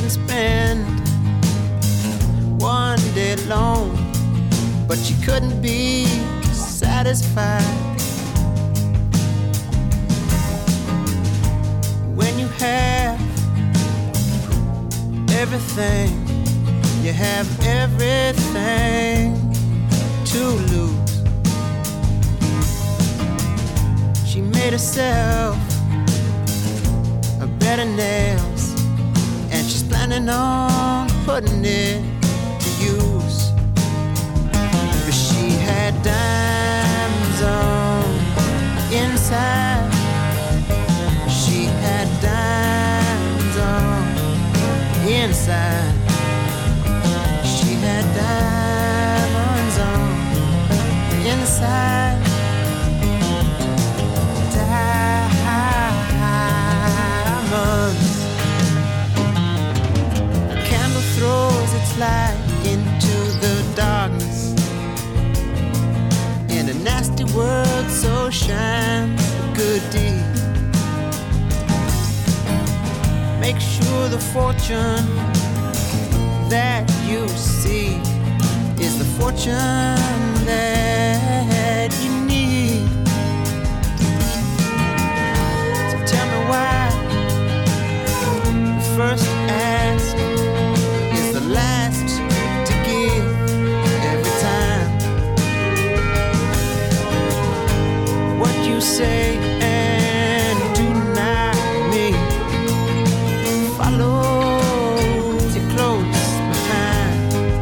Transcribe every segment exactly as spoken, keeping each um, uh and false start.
can spend one day alone, but she couldn't be satisfied. When you have everything, you have everything to lose. She made herself a bed of nails, and she's planning on putting it to use. But she had diamonds on inside. She had diamonds on inside. She had diamonds on inside. Diamonds. A candle throws its light into the darkness. In a nasty world, so shines a good deed. Make sure the fortune that you see is the fortune that you need. So tell me why the first ask is the last to give every time. What you say and do not mean follows you close behind.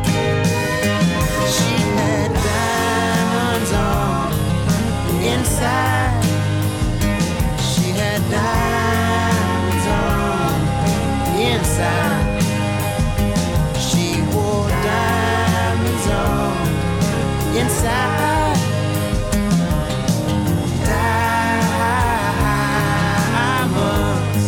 She had diamonds on inside. She had diamonds on inside. She wore diamonds on inside. Diamonds.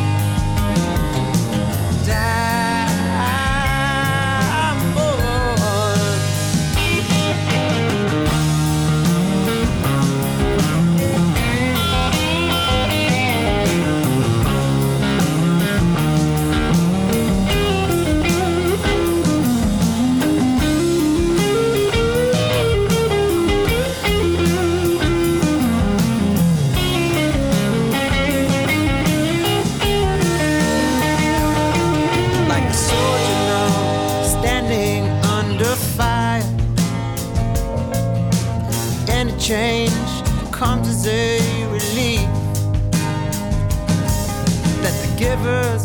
Like a soldier now, standing under fire. Any change comes as a relief. Let the giver